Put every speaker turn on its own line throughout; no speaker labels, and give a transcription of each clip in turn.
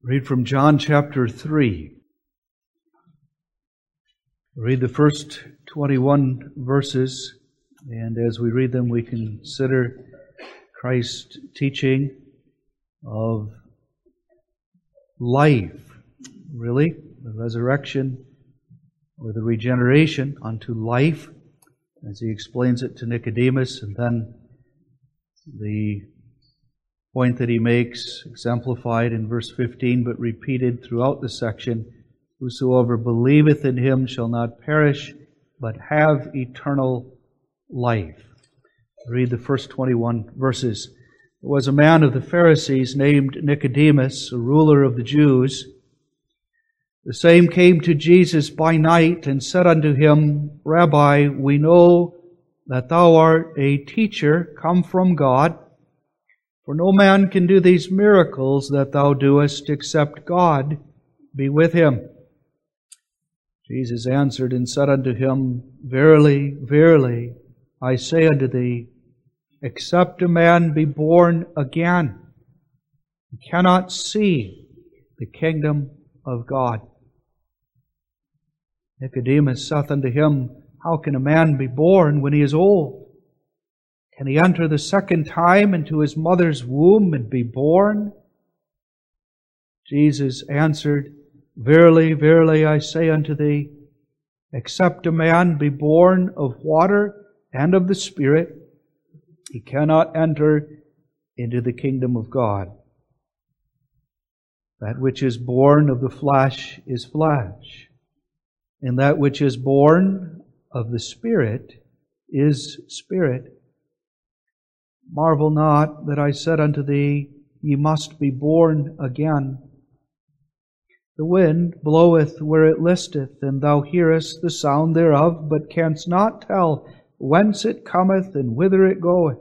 Read from John chapter 3. Read the first 21 verses, and as we read them, we consider Christ's teaching of life, really, the resurrection or the regeneration unto life, as he explains it to Nicodemus, and then the point that he makes, exemplified in verse 15, but repeated throughout the section, whosoever believeth in him shall not perish, but have eternal life. Read the first 21 verses. There was a man of the Pharisees named Nicodemus, a ruler of the Jews. The same came to Jesus by night and said unto him, Rabbi, we know that thou art a teacher come from God, for no man can do these miracles that thou doest except God be with him. Jesus answered and said unto him, Verily, verily, I say unto thee, except a man be born again, he cannot see the kingdom of God. Nicodemus saith unto him, How can a man be born when he is old? Can he enter the second time into his mother's womb and be born? Jesus answered, Verily, verily, I say unto thee, except a man be born of water and of the Spirit, he cannot enter into the kingdom of God. That which is born of the flesh is flesh, and that which is born of the Spirit is spirit. Marvel not that I said unto thee, Ye must be born again. The wind bloweth where it listeth, and thou hearest the sound thereof, but canst not tell whence it cometh and whither it goeth.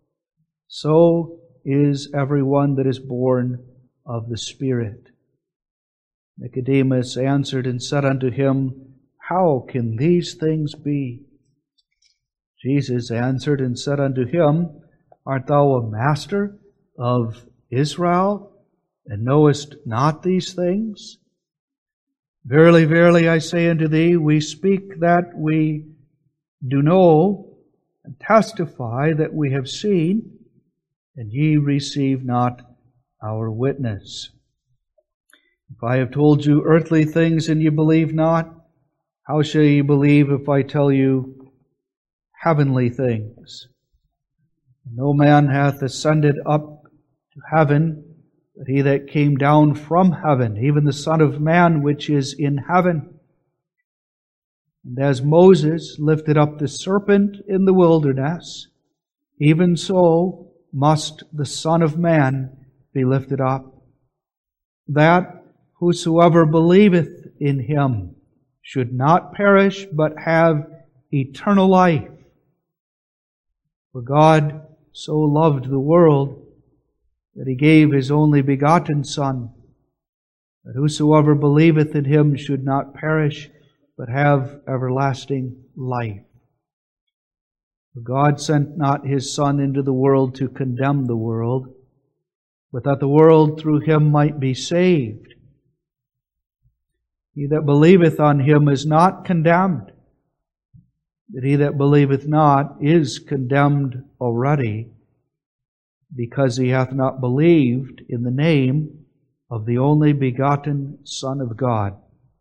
So is every one that is born of the Spirit. Nicodemus answered and said unto him, How can these things be? Jesus answered and said unto him, Art thou a master of Israel, and knowest not these things? Verily, verily, I say unto thee, we speak that we do know, and testify that we have seen, and ye receive not our witness. If I have told you earthly things, and ye believe not, how shall ye believe if I tell you heavenly things? No man hath ascended up to heaven, but he that came down from heaven, even the Son of Man which is in heaven. And as Moses lifted up the serpent in the wilderness, even so must the Son of Man be lifted up, that whosoever believeth in him should not perish, but have eternal life. For God so loved the world that He gave His only begotten Son, that whosoever believeth in Him should not perish, but have everlasting life. For God sent not His Son into the world to condemn the world, but that the world through Him might be saved. He that believeth on Him is not condemned, but he that believeth not is condemned already, because he hath not believed in the name of the only begotten Son of God.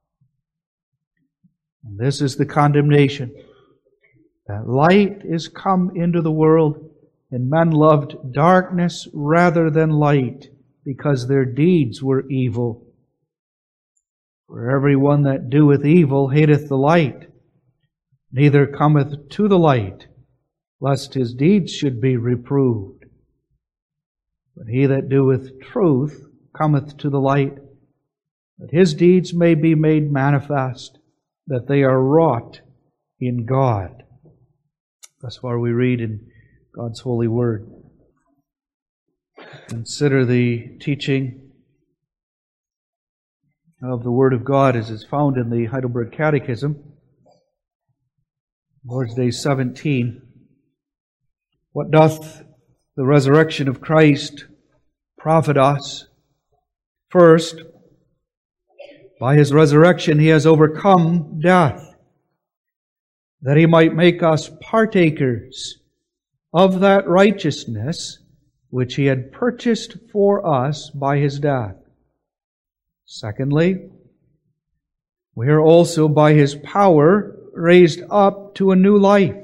And this is the condemnation, that light is come into the world, and men loved darkness rather than light, because their deeds were evil. For every one that doeth evil hateth the light, neither cometh to the light, lest his deeds should be reproved. But he that doeth truth cometh to the light, that his deeds may be made manifest, that they are wrought in God. Thus far we read in God's holy word. Consider the teaching of the Word of God as is found in the Heidelberg Catechism, Lord's Day 17. What doth the resurrection of Christ profit us? First, By His resurrection He has overcome death, that He might make us partakers of that righteousness which He had purchased for us by His death. Secondly, we are also by His power raised up to a new life.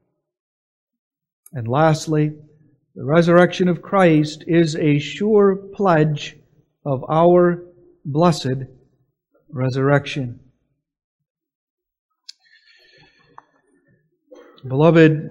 And lastly, the resurrection of Christ is a sure pledge of our blessed resurrection. Beloved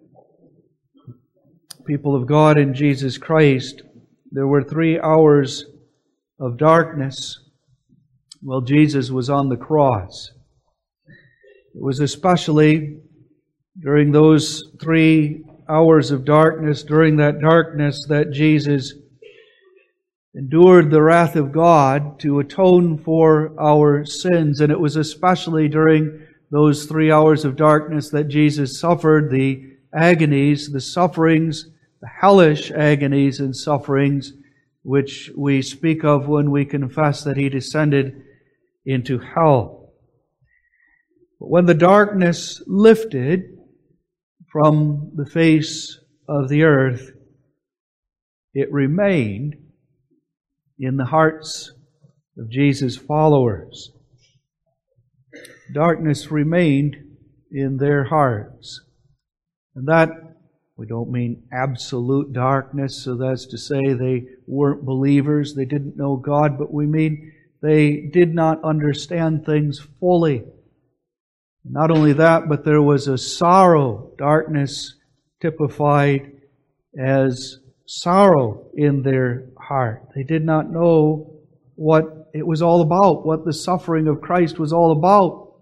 people of God in Jesus Christ, there were 3 hours of darkness while Jesus was on the cross. It was especially during those 3 hours of darkness, during that darkness, that Jesus endured the wrath of God to atone for our sins. And it was especially during those 3 hours of darkness that Jesus suffered the agonies, the sufferings, the hellish agonies and sufferings which we speak of when we confess that He descended into hell. But when the darkness lifted from the face of the earth, it remained in the hearts of Jesus' followers. Darkness remained in their hearts. And that, we don't mean absolute darkness, so that's to say they weren't believers, they didn't know God, but we mean they did not understand things fully. Not only that, but there was a sorrow, darkness typified as sorrow in their heart. They did not know what it was all about, what the suffering of Christ was all about.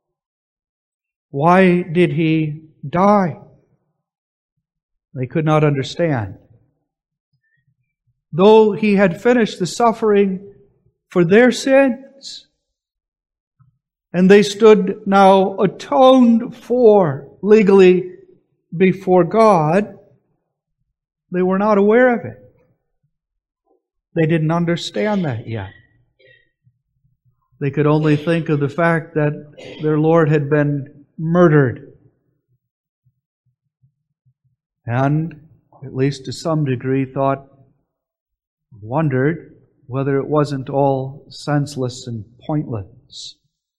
Why did He die? They could not understand. Though He had finished the suffering for their sins, and they stood now atoned for legally before God, they were not aware of it. They didn't understand that yet. They could only think of the fact that their Lord had been murdered. And, at least to some degree, wondered whether it wasn't all senseless and pointless.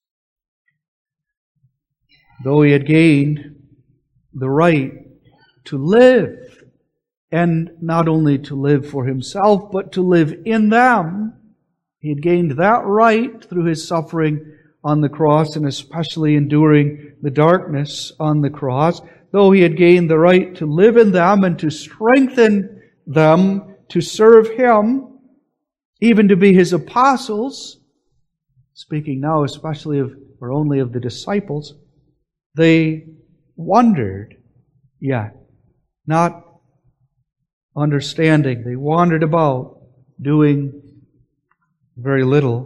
Though He had gained the right to live, and not only to live for Himself, but to live in them, He had gained that right through His suffering on the cross, and especially enduring the darkness on the cross. Though He had gained the right to live in them and to strengthen them to serve Him, even to be His apostles, speaking now especially of, or only of the disciples, they wondered, yet not understanding. They wandered about, doing very little.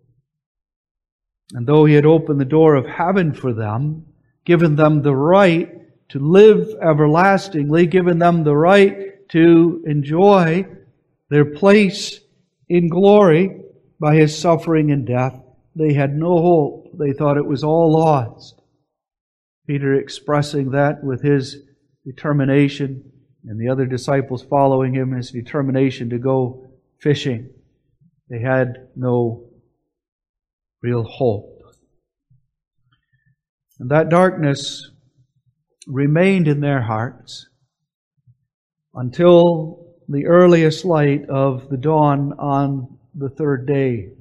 And though He had opened the door of heaven for them, given them the right to live everlastingly, given them the right to enjoy their place in glory by His suffering and death, they had no hope. They thought it was all lost. Peter expressing that with his determination, and the other disciples following him, his determination to go fishing. They had no real hope. And that darkness remained in their hearts until the earliest light of the dawn on the 3rd day.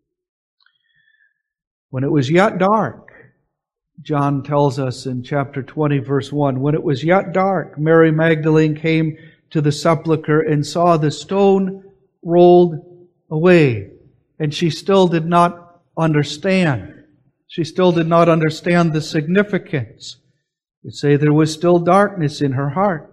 When it was yet dark, John tells us in chapter 20, verse 1, when it was yet dark, Mary Magdalene came to the sepulchre and saw the stone rolled away. And she still did not understand. She still did not understand the significance. You say there was still darkness in her heart.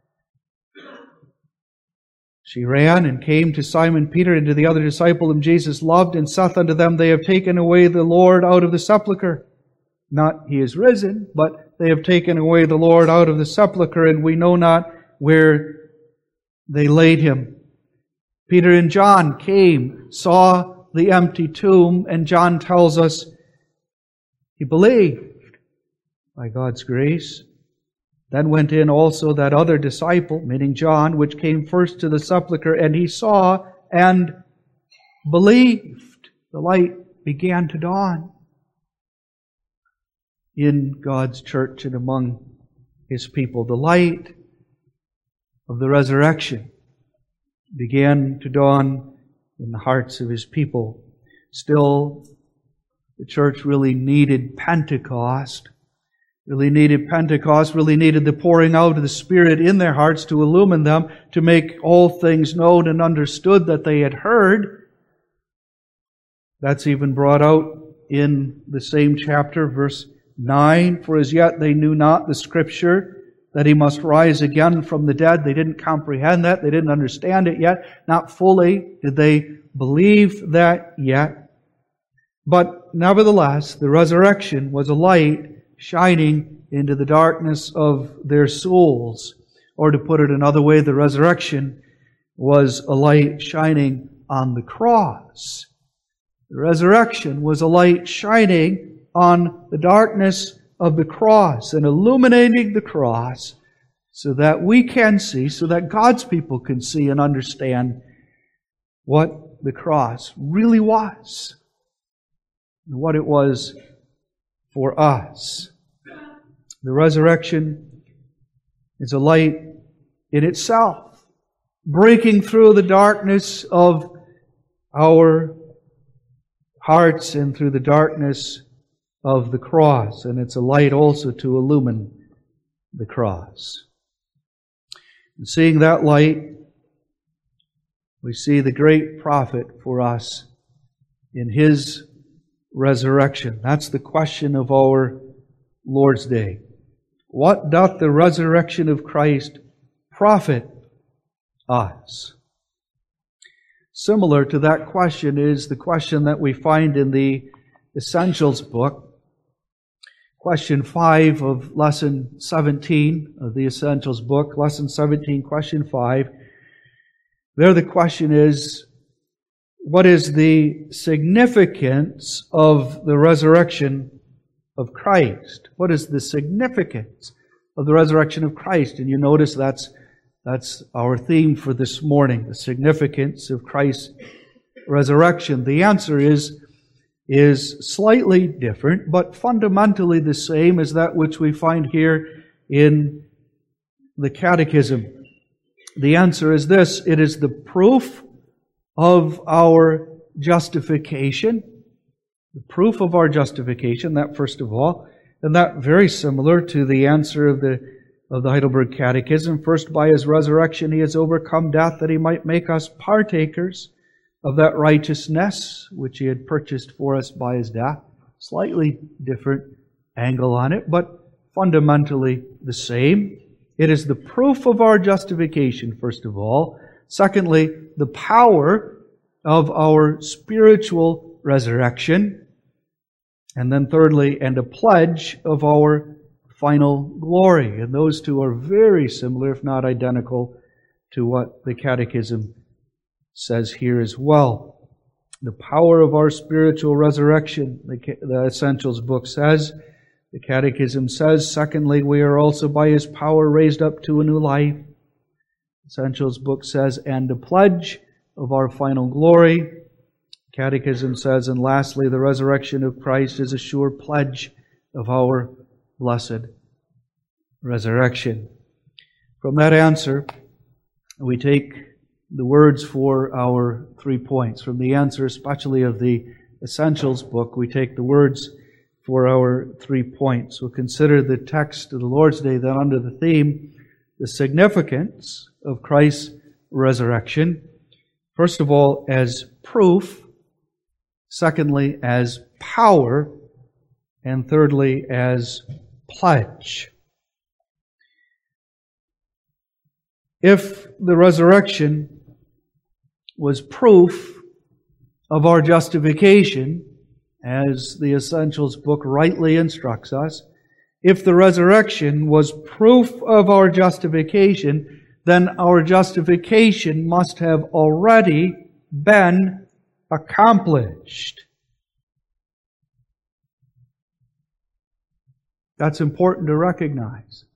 She ran and came to Simon Peter and to the other disciple whom Jesus loved, and saith unto them, They have taken away the Lord out of the sepulchre. Not He is risen, but they have taken away the Lord out of the sepulchre, and we know not where they laid Him. Peter and John came, saw the empty tomb, and John tells us he believed by God's grace. Then went in also that other disciple, meaning John, which came first to the sepulchre, and he saw and believed. The light began to dawn in God's church and among His people. The light of the resurrection began to dawn in the hearts of His people. Still, the church really needed Pentecost. Really needed the pouring out of the Spirit in their hearts to illumine them, to make all things known and understood that they had heard. That's even brought out in the same chapter, verse 9. For as yet they knew not the Scripture, that He must rise again from the dead. They didn't comprehend that. They didn't understand it yet. Not fully did they believe that yet. But nevertheless, the resurrection was a light shining into the darkness of their souls. Or to put it another way, the resurrection was a light shining on the cross. The resurrection was a light shining on the darkness of the cross and illuminating the cross so that we can see, so that God's people can see and understand what the cross really was and what it was for us. The resurrection is a light in itself, breaking through the darkness of our hearts and through the darkness of the cross. And it's a light also to illumine the cross. And seeing that light, we see the great prophet for us in His resurrection. That's the question of our Lord's Day. What doth the resurrection of Christ profit us? Similar to that question is the question that we find in the Essentials book. Question 5 of Lesson 17 of the Essentials book. Lesson 17, Question 5. There the question is, what is the significance of the resurrection of Christ? What is the significance of the resurrection of Christ? And you notice that's our theme for this morning, the significance of Christ's resurrection. The answer is slightly different, but fundamentally the same as that which we find here in the Catechism. The answer is this: it is the proof of our justification. The proof of our justification, that first of all, and that very similar to the answer of the Heidelberg Catechism. First, by His resurrection He has overcome death, that He might make us partakers of that righteousness which He had purchased for us by His death. Slightly different angle on it, but fundamentally the same. It is the proof of our justification, first of all. Secondly, the power of our spiritual resurrection. And then thirdly, and a pledge of our final glory. And those two are very similar, if not identical, to what the Catechism says here as well. The power of our spiritual resurrection, the Essentials book says. The Catechism says, secondly, we are also by His power raised up to a new life. Essentials book says, and a pledge of our final glory. Catechism says, and lastly, the resurrection of Christ is a sure pledge of our blessed resurrection. From that answer, we take the words for our 3 points. From the answer, especially of the Essentials book, we take the words for our 3 points. We'll consider the text of the Lord's Day then under the theme, the significance of Christ's resurrection. First of all, as proof. Secondly, as power. And thirdly, as pledge. If the resurrection was proof of our justification, as the Essentials book rightly instructs us, if the resurrection was proof of our justification, then our justification must have already been accomplished. That's important to recognize.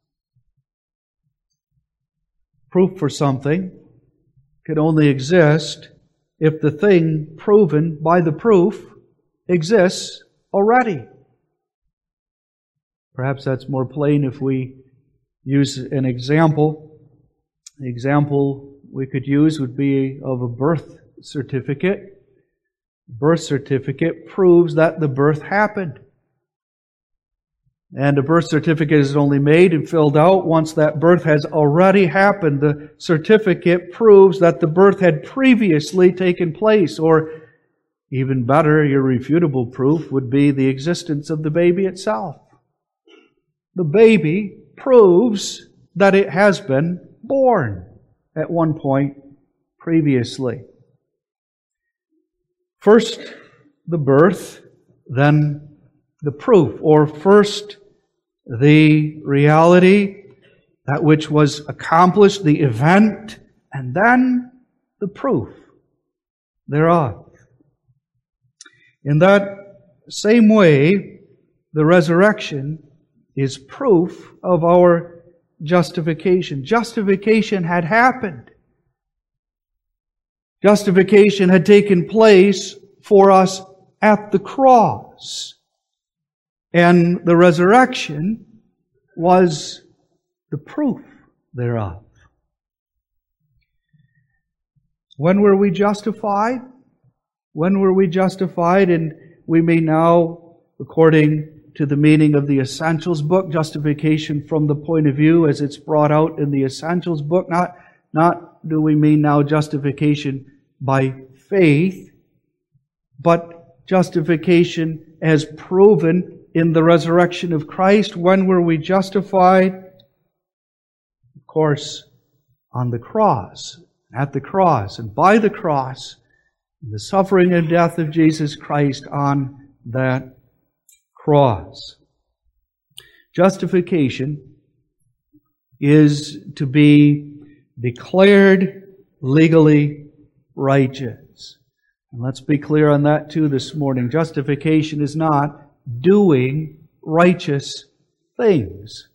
Proof for something can only exist if the thing proven by the proof exists already. Perhaps that's more plain if we use an example. The example we could use would be of a birth certificate. The birth certificate proves that the birth happened. And a birth certificate is only made and filled out once that birth has already happened. The certificate proves that the birth had previously taken place, or even better, irrefutable proof would be the existence of the baby itself. The baby proves that it has been born at one point previously. First the birth, then the proof, or first the reality, that which was accomplished, the event, and then the proof thereof. In that same way, the resurrection is proof of our justification. Justification had happened. Justification had taken place for us at the cross. And the resurrection was the proof thereof. When were we justified? When were we justified? And we may now, according to the meaning of the Essentials book, justification from the point of view as it's brought out in the Essentials book, not do we mean now justification by faith, but justification as proven in the resurrection of Christ. When were we justified? Of course, on the cross, at the cross, and by the cross, the suffering and death of Jesus Christ on that cross. Justification is to be declared legally righteous. And let's be clear on that too this morning. Justification is not doing righteous things.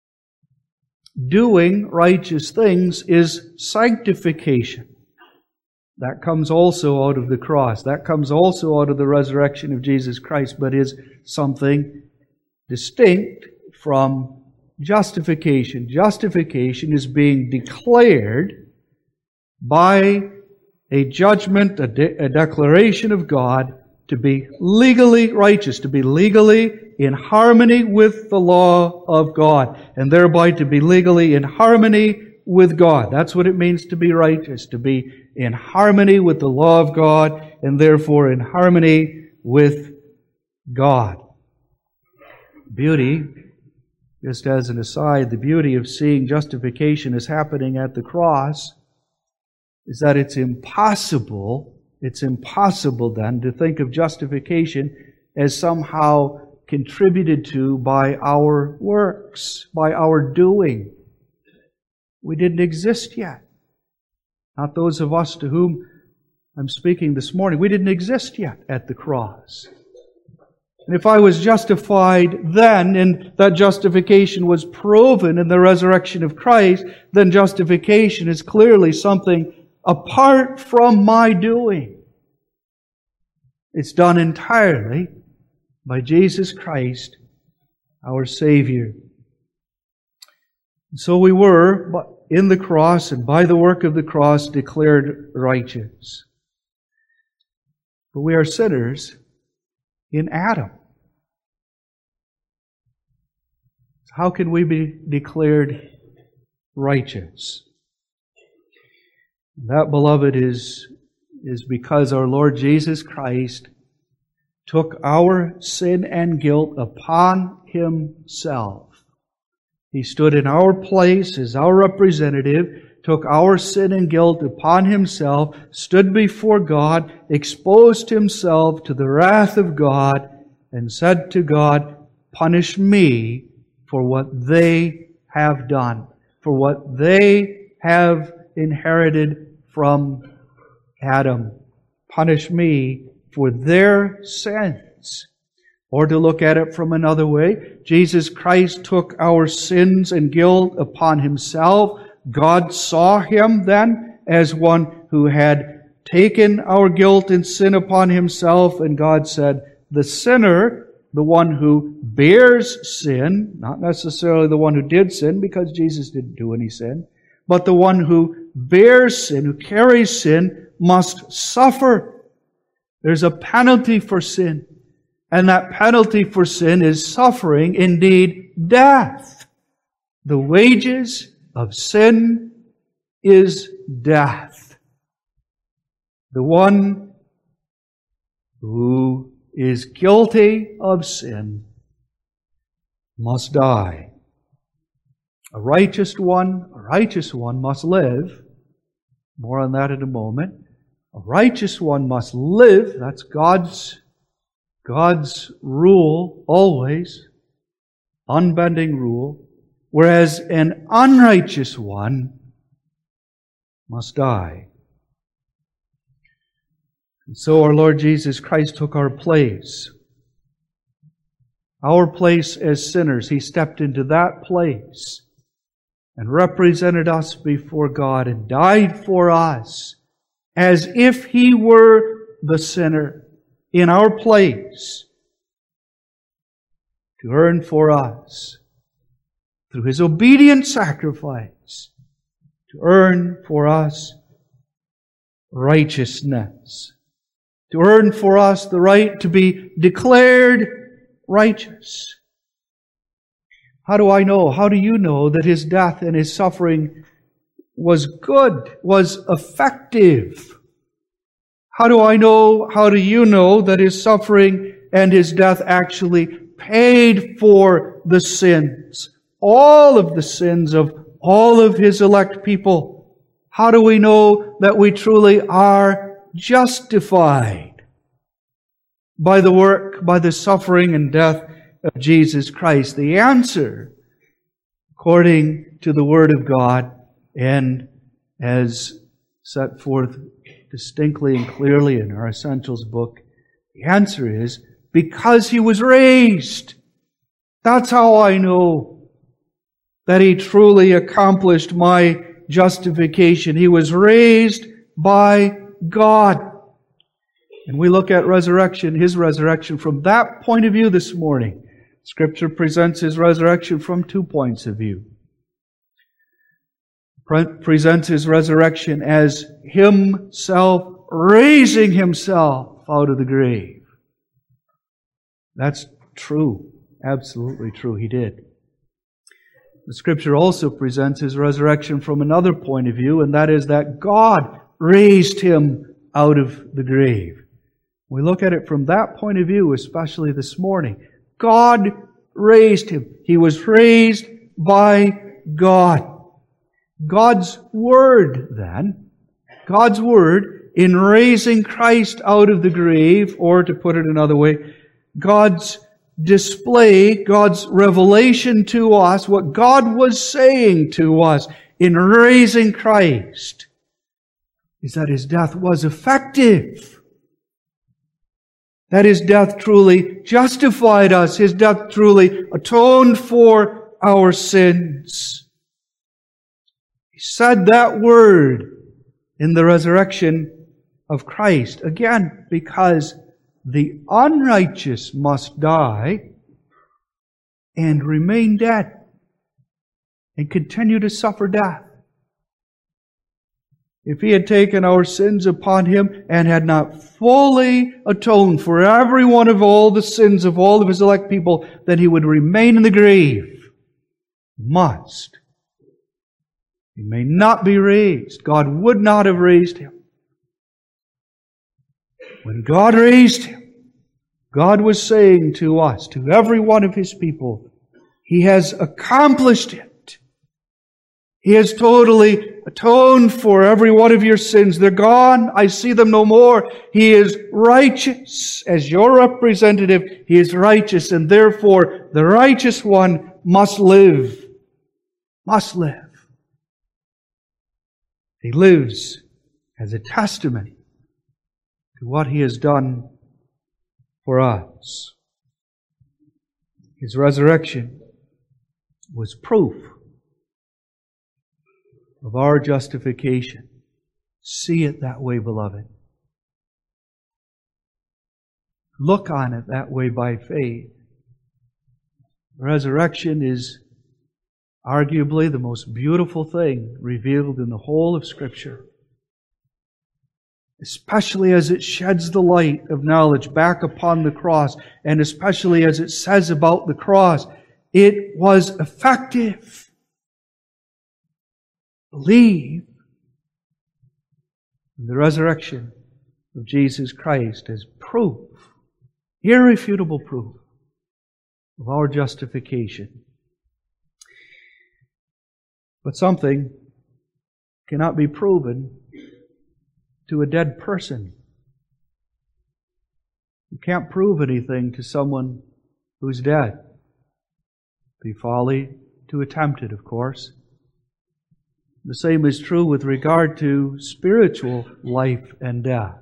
Doing righteous things is sanctification. That comes also out of the cross. That comes also out of the resurrection of Jesus Christ, but is something distinct from justification. Justification is being declared by a judgment, a declaration of God to be legally righteous, to be legally in harmony with the law of God, and thereby to be legally in harmony with God. That's what it means to be righteous, to be in harmony with the law of God, and therefore in harmony with God. Beauty, just as an aside, the beauty of seeing justification as happening at the cross is that it's impossible then to think of justification as somehow contributed to by our works, by our doing. We didn't exist yet. Not those of us to whom I'm speaking this morning. We didn't exist yet at the cross. And if I was justified then, and that justification was proven in the resurrection of Christ, then justification is clearly something apart from my doing. It's done entirely by Jesus Christ, our Savior. So we were, in the cross and by the work of the cross, declared righteous. But we are sinners in Adam. How can we be declared righteous? That, beloved, is because our Lord Jesus Christ took our sin and guilt upon Himself. He stood in our place as our representative, took our sin and guilt upon Himself, stood before God, exposed Himself to the wrath of God, and said to God, "Punish me for what they have done, for what they have inherited from Adam. punish me for their sins. Or to look at it from another way, Jesus Christ took our sins and guilt upon Himself. God saw Him then as one who had taken our guilt and sin upon Himself, and God said, the sinner, the one who bears sin, not necessarily the one who did sin, because Jesus didn't do any sin, but the one who bears sin, who carries sin, must suffer. There's a penalty for sin. And that penalty for sin is suffering, indeed death. The wages of sin is death. The one who is guilty of sin must die. A righteous one must live. More on that in a moment. A righteous one must live. That's God's rule always, unbending rule, whereas an unrighteous one must die. And so our Lord Jesus Christ took our place. Our place as sinners. He stepped into that place and represented us before God and died for us as if He were the sinner in our place, to earn for us, through His obedient sacrifice, to earn for us righteousness, to earn for us the right to be declared righteous. How do I know? How do you know that His death and His suffering was good, was effective? How do I know, how do you know that His suffering and His death actually paid for the sins? All of the sins of all of His elect people. How do we know that we truly are justified by the work, by the suffering and death of Jesus Christ? The answer, according to the Word of God, and as set forth distinctly and clearly in our Essentials book, the answer is because He was raised. That's how I know that He truly accomplished my justification. He was raised by God. And we look at resurrection, His resurrection, from that point of view this morning. Scripture presents His resurrection from 2 points of view. Presents His resurrection as Himself raising Himself out of the grave. That's true. Absolutely true. He did. The Scripture also presents His resurrection from another point of view, and that is that God raised Him out of the grave. We look at it from that point of view, especially this morning. God raised Him. He was raised by God. God's Word, then, God's Word in raising Christ out of the grave, or to put it another way, God's display, God's revelation to us, what God was saying to us in raising Christ, is that His death was effective. That His death truly justified us. His death truly atoned for our sins. He said that word in the resurrection of Christ. Again, because the unrighteous must die and remain dead and continue to suffer death. If He had taken our sins upon Him and had not fully atoned for every one of all the sins of all of His elect people, then He would remain in the grave. Must. He may not be raised. God would not have raised Him. When God raised Him, God was saying to us, to every one of His people, He has accomplished it. He has totally atoned for every one of your sins. They're gone. I see them no more. He is righteous. As your representative, He is righteous, and therefore the righteous one must live. Must live. He lives as a testament to what He has done for us. His resurrection was proof of our justification. See it that way, beloved. Look on it that way by faith. The resurrection is arguably the most beautiful thing revealed in the whole of Scripture, especially as it sheds the light of knowledge back upon the cross, and especially as it says about the cross, it was effective. Believe in the resurrection of Jesus Christ as proof, irrefutable proof of our justification. But something cannot be proven to a dead person. You can't prove anything to someone who's dead. It'd be folly to attempt it, of course. The same is true with regard to spiritual life and death.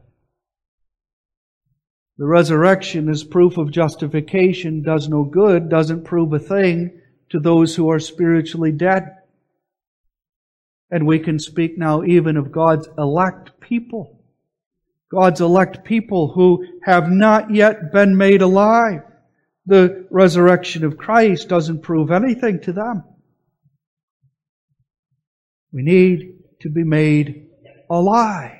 The resurrection as proof of justification does no good, doesn't prove a thing to those who are spiritually dead. And we can speak now even of God's elect people. God's elect people who have not yet been made alive. The resurrection of Christ doesn't prove anything to them. We need to be made alive.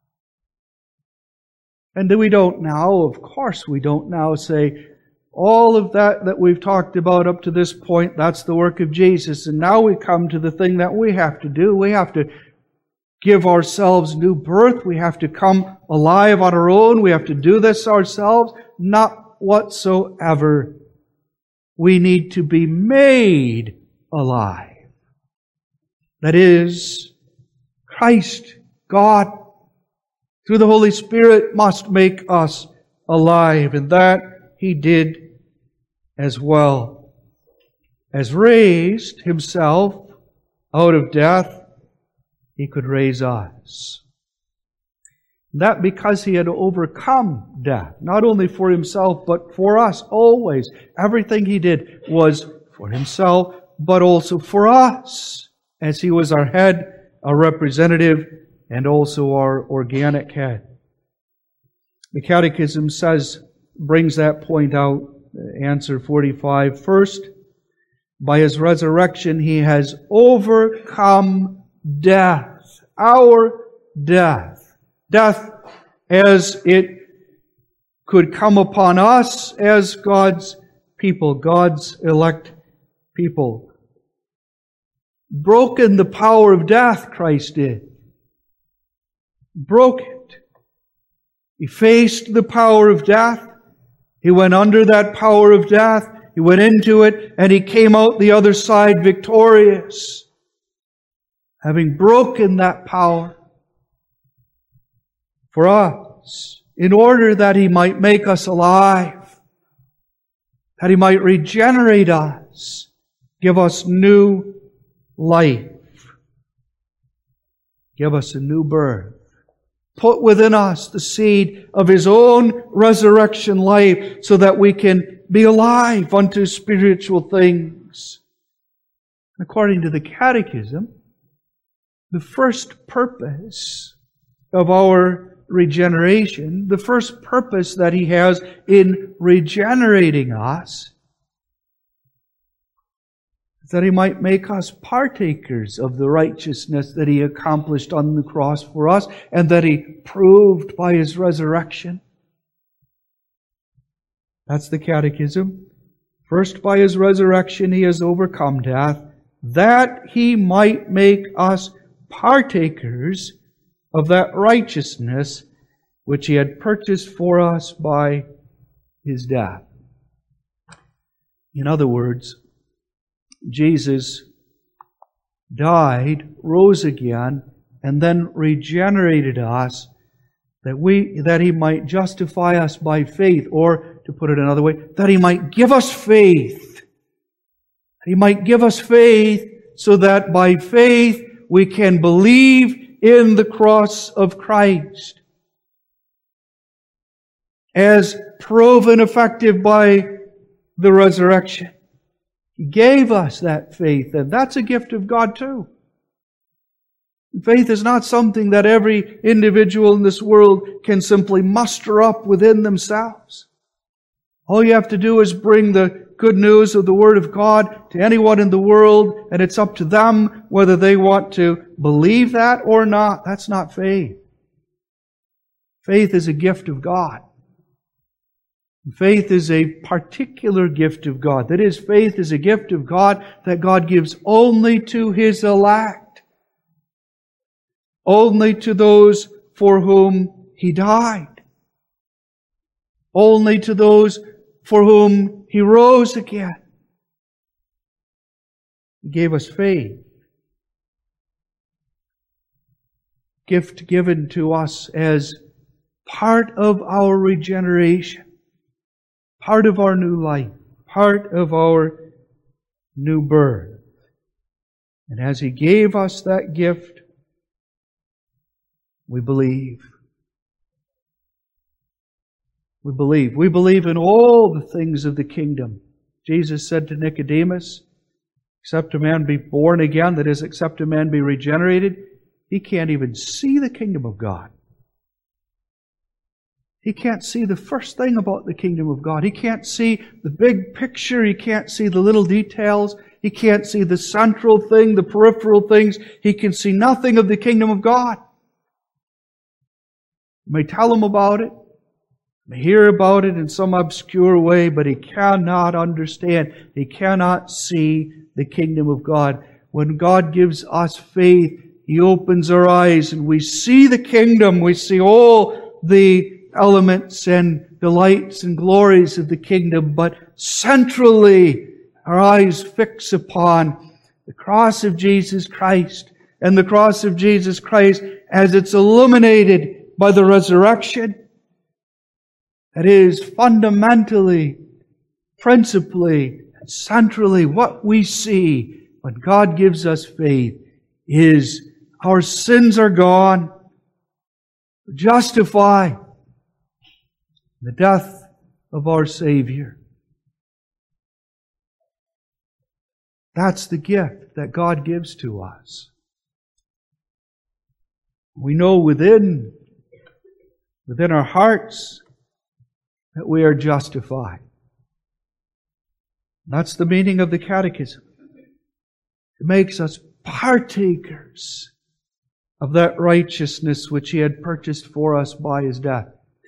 And we don't now, of course we don't now say, all of that we've talked about up to this point, that's the work of Jesus. And now we come to the thing that we have to do. We have to give ourselves new birth. We have to come alive on our own. We have to do this ourselves. Not whatsoever. We need to be made alive. That is, Christ, God, through the Holy Spirit, must make us alive. And that He did as well. As raised Himself out of death, He could raise us. That because He had overcome death, not only for Himself, but for us always. Everything He did was for Himself, but also for us, as He was our head, our representative, and also our organic head. The Catechism brings that point out, answer 45. First, by His resurrection, He has overcome death, our death. Death as it could come upon us as God's people, God's elect people. Broken the power of death, Christ did. Broke it. He faced the power of death. He went under that power of death. He went into it, and He came out the other side victorious, having broken that power for us, in order that He might make us alive, that He might regenerate us, give us new life, give us a new birth. Put within us the seed of His own resurrection life so that we can be alive unto spiritual things. According to the Catechism, the first purpose of our regeneration, the first purpose that He has in regenerating us, that He might make us partakers of the righteousness that He accomplished on the cross for us and that He proved by His resurrection. That's the Catechism. First, by His resurrection, He has overcome death, that He might make us partakers of that righteousness which He had purchased for us by His death. In other words, Jesus died, rose again, and then regenerated us that He might justify us by faith, or to put it another way, that He might give us faith. He might give us faith so that by faith we can believe in the cross of Christ. as proven effective by the resurrection. He gave us that faith, and that's a gift of God too. Faith is not something that every individual in this world can simply muster up within themselves. All you have to do is bring the good news of the Word of God to anyone in the world, and it's up to them whether they want to believe that or not. That's not faith. Faith is a gift of God. Faith is a particular gift of God. That is, faith is a gift of God that God gives only to His elect. Only to those for whom He died. Only to those for whom He rose again. He gave us faith. Gift given to us as part of our regeneration. Part of our new life. Part of our new birth. And as He gave us that gift, we believe. We believe. We believe in all the things of the kingdom. Jesus said to Nicodemus, except a man be born again, that is, except a man be regenerated, he can't even see the kingdom of God. He can't see the first thing about the kingdom of God. He can't see the big picture. He can't see the little details. He can't see the central thing, the peripheral things. He can see nothing of the kingdom of God. You may tell him about it, you may hear about it in some obscure way, but he cannot understand. He cannot see the kingdom of God. When God gives us faith, He opens our eyes and we see the kingdom. We see all the elements and delights and glories of the kingdom, but centrally our eyes fix upon the cross of Jesus Christ, and the cross of Jesus Christ as it's illuminated by the resurrection. That is fundamentally, principally, and centrally what we see when God gives us faith is our sins are gone, justified, the death of our Savior. That's the gift that God gives to us. We know within our hearts that we are justified. That's the meaning of the Catechism. It makes us partakers of that righteousness which He had purchased for us by His death.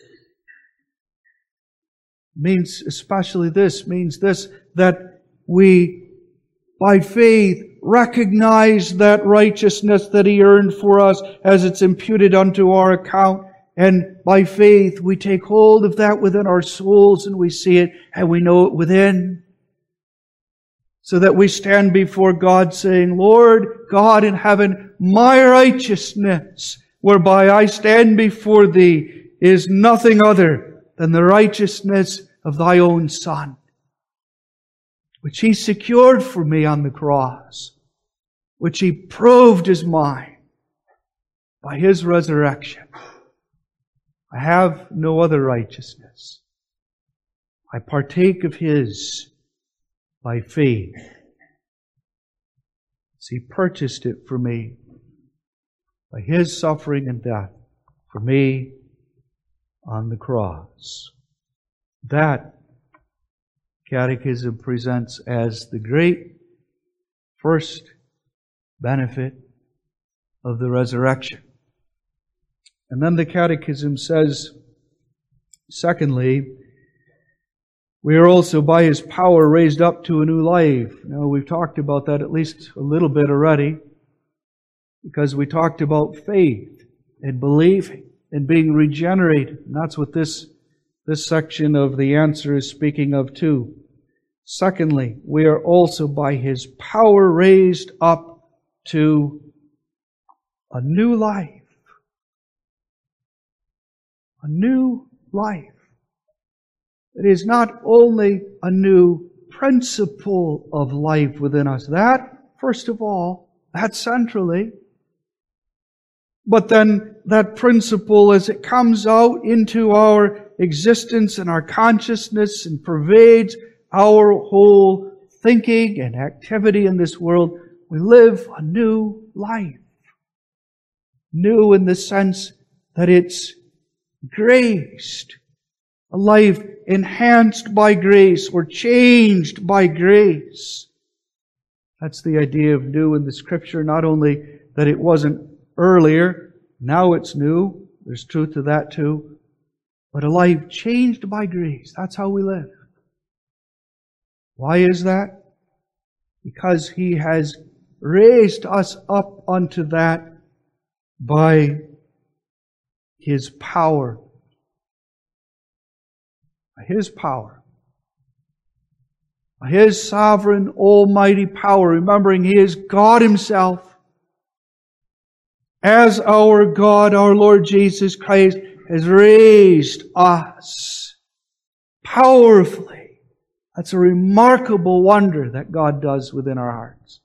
Means especially this, that we, by faith, recognize that righteousness that He earned for us as it's imputed unto our account. And by faith, we take hold of that within our souls and we see it and we know it within. So that we stand before God saying, Lord God in heaven, my righteousness, whereby I stand before Thee, is nothing other than the righteousness of Thy own Son, which He secured for me on the cross, which He proved is mine by His resurrection. I have no other righteousness. I partake of His by faith. As He purchased it for me by His suffering and death for me on the cross. That Catechism presents as the great first benefit of the resurrection. And then the Catechism says, secondly, we are also by His power raised up to a new life. Now, we've talked about that at least a little bit already, because we talked about faith and believing and being regenerated. And that's what this section of the answer is speaking of too. Secondly, we are also by His power raised up to a new life. A new life. It is not only a new principle of life within us. That, first of all, that centrally. But then that principle, as it comes out into our existence and our consciousness and pervades our whole thinking and activity in this world. We live a new life. New in the sense that it's graced. A life enhanced by grace or changed by grace. That's the idea of new in the Scripture. Not only that it wasn't earlier, now it's new. There's truth to that too. But a life changed by grace. That's how we live. Why is that? Because He has raised us up unto that by His power. By His power. By His sovereign, almighty power. Remembering He is God Himself. As our God, our Lord Jesus Christ, has raised us powerfully. That's a remarkable wonder that God does within our hearts.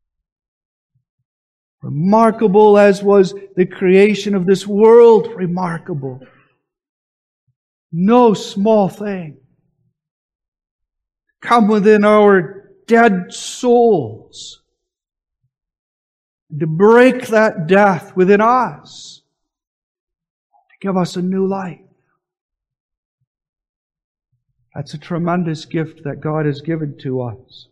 Remarkable as was the creation of this world. Remarkable. No small thing. Come within our dead souls. To break that death within us. To give us a new life. That's a tremendous gift that God has given to us.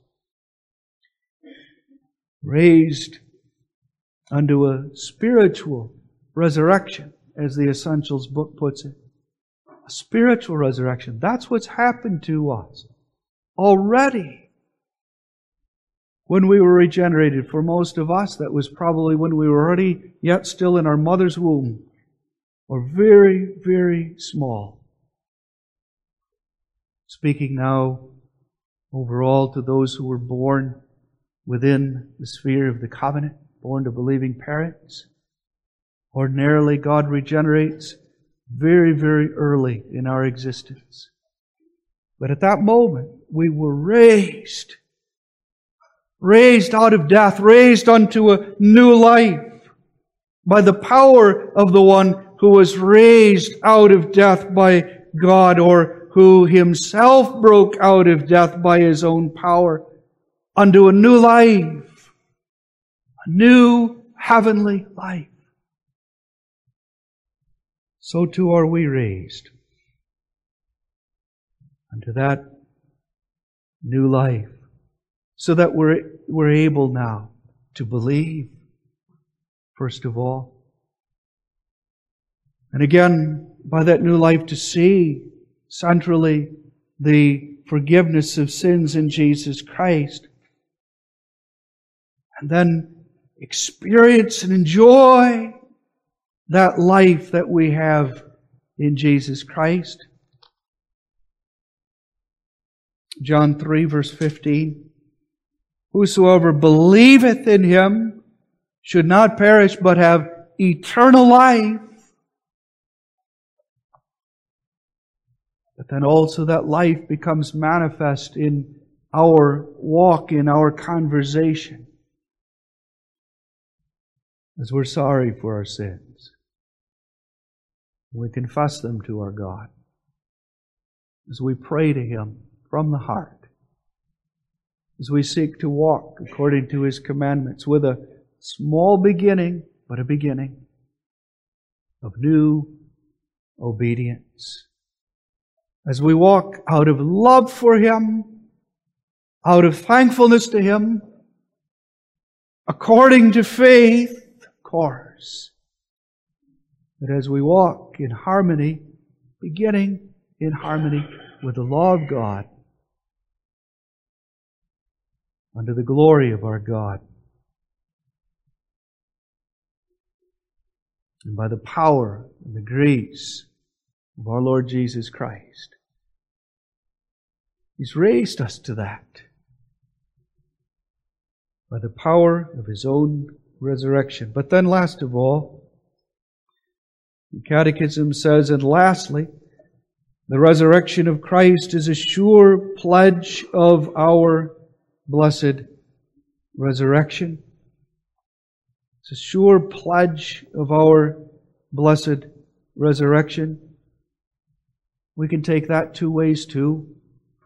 Raised unto a spiritual resurrection, as the Essentials book puts it. A spiritual resurrection. That's what's happened to us already. When we were regenerated, for most of us, that was probably when we were already yet still in our mother's womb, or very, very small. Speaking now overall to those who were born within the sphere of the covenant, born to believing parents. Ordinarily, God regenerates very, very early in our existence. But at that moment, we were raised out of death, raised unto a new life by the power of the one who was raised out of death by God, or who Himself broke out of death by His own power, unto a new life, a new heavenly life. So too are we raised unto that new life, so that we're able now to believe, first of all. And again, by that new life to see centrally the forgiveness of sins in Jesus Christ. And then experience and enjoy that life that we have in Jesus Christ. John 3 verse 15. Whosoever believeth in Him should not perish but have eternal life. But then also that life becomes manifest in our walk, in our conversation. As we're sorry for our sins. We confess them to our God. As we pray to Him from the heart. As we seek to walk according to His commandments with a small beginning, but a beginning of new obedience. As we walk out of love for Him, out of thankfulness to Him, according to faith, of course. But as we walk in harmony, beginning in harmony with the law of God, unto the glory of our God, and by the power and the grace of our Lord Jesus Christ. He's raised us to that by the power of His own resurrection. But then last of all, the Catechism says, and lastly, the resurrection of Christ is a sure pledge of our blessed resurrection. It's a sure pledge of our blessed resurrection. We can take that two ways too.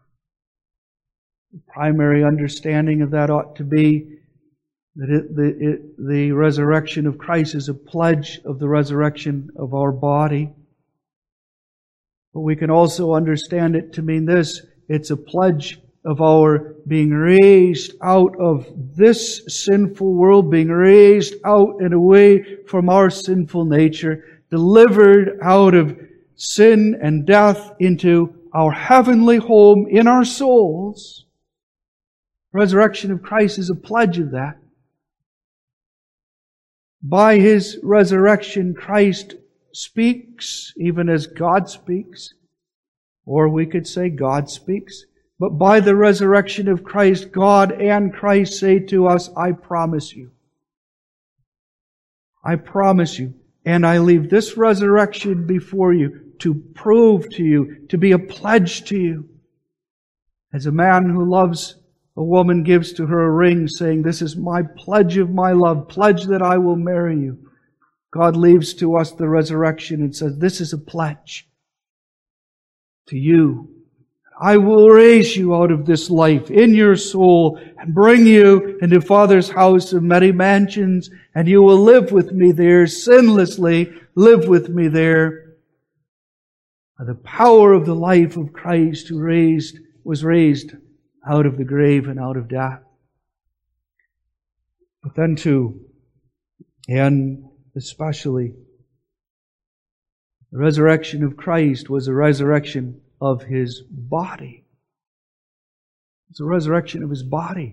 The primary understanding of that ought to be that the resurrection of Christ is a pledge of the resurrection of our body. But we can also understand it to mean this: it's a pledge of our being raised out of this sinful world, being raised out and away from our sinful nature, delivered out of sin and death into our heavenly home in our souls. Resurrection of Christ is a pledge of that. By His resurrection, Christ speaks, even as God speaks. Or we could say God speaks. But by the resurrection of Christ, God and Christ say to us, I promise you. I promise you. And I leave this resurrection before you to prove to you, to be a pledge to you. As a man who loves a woman gives to her a ring saying, this is my pledge of my love, pledge that I will marry you. God leaves to us the resurrection and says, this is a pledge to you. I will raise you out of this life in your soul and bring you into Father's house of many mansions, and you will live with me there, sinlessly live with me there. By the power of the life of Christ who was raised out of the grave and out of death. But then too, and especially, the resurrection of Christ was a resurrection of His body. It's a resurrection of His body.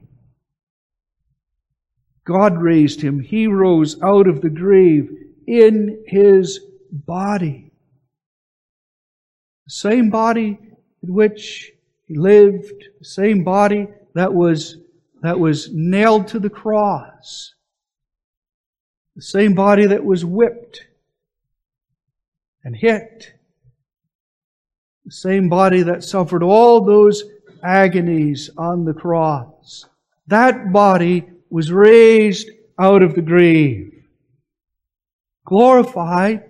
God raised Him. He rose out of the grave in His body. The same body in which He lived, the same body that was nailed to the cross. The same body that was whipped and hit. The same body that suffered all those agonies on the cross. That body was raised out of the grave. Glorified.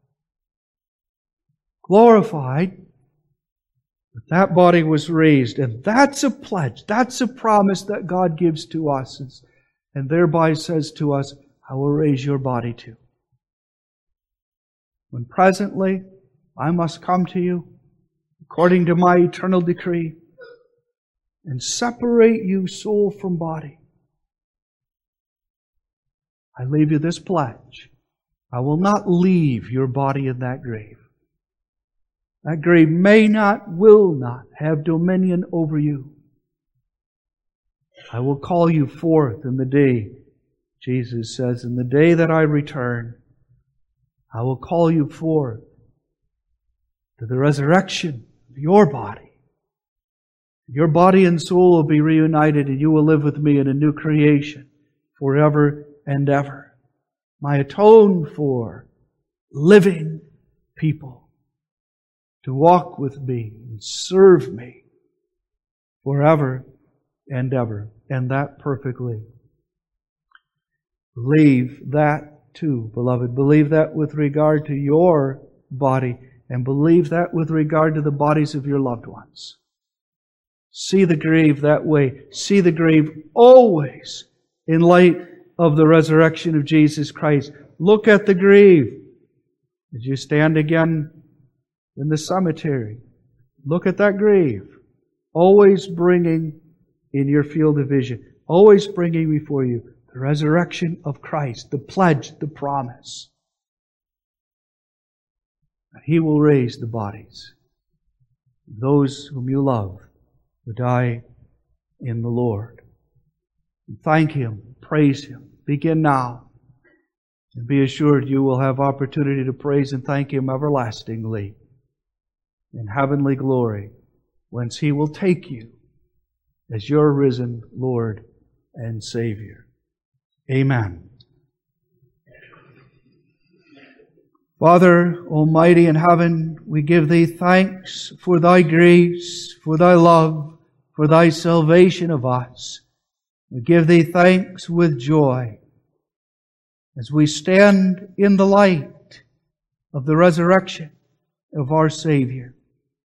But that body was raised. And that's a pledge. That's a promise that God gives to us. And thereby says to us, I will raise your body too. When presently I must come to you according to my eternal decree and separate you soul from body. I leave you this pledge. I will not leave your body in that grave. That grave may not, will not have dominion over you. I will call you forth in the day, Jesus says, in the day that I return. I will call you forth to the resurrection of your body. Your body and soul will be reunited, and you will live with me in a new creation forever and ever. My atoned for living people to walk with me and serve me forever and ever, and that perfectly. Believe that too, beloved. Believe that with regard to your body, and believe that with regard to the bodies of your loved ones. See the grave that way. See the grave always in light of the resurrection of Jesus Christ. Look at the grave as you stand again in the cemetery. Look at that grave, always bringing in your field of vision, always bringing before you the resurrection of Christ, the pledge, the promise that He will raise the bodies of those whom you love who die in the Lord. Thank Him, praise Him. Begin now, and be assured you will have opportunity to praise and thank Him everlastingly in heavenly glory, whence He will take you as your risen Lord and Savior. Amen. Father Almighty in heaven, we give Thee thanks for Thy grace, for Thy love, for Thy salvation of us. We give Thee thanks with joy as we stand in the light of the resurrection of our Savior.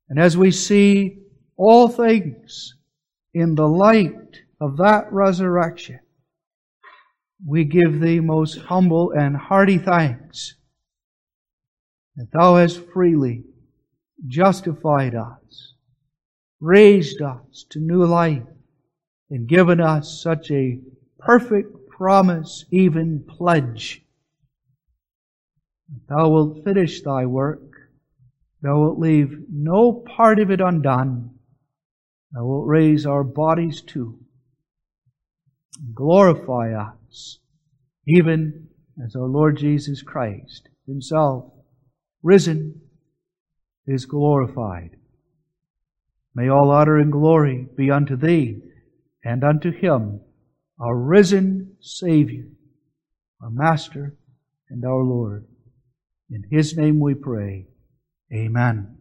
And as we see all things in the light of that resurrection, we give Thee most humble and hearty thanks that Thou hast freely justified us, raised us to new life, and given us such a perfect promise, even pledge. Thou wilt finish Thy work. Thou wilt leave no part of it undone. Thou wilt raise our bodies too. Glorify us, even as our Lord Jesus Christ Himself, risen, is glorified. May all honor and glory be unto Thee and unto Him, our risen Savior, our Master and our Lord. In His name we pray. Amen.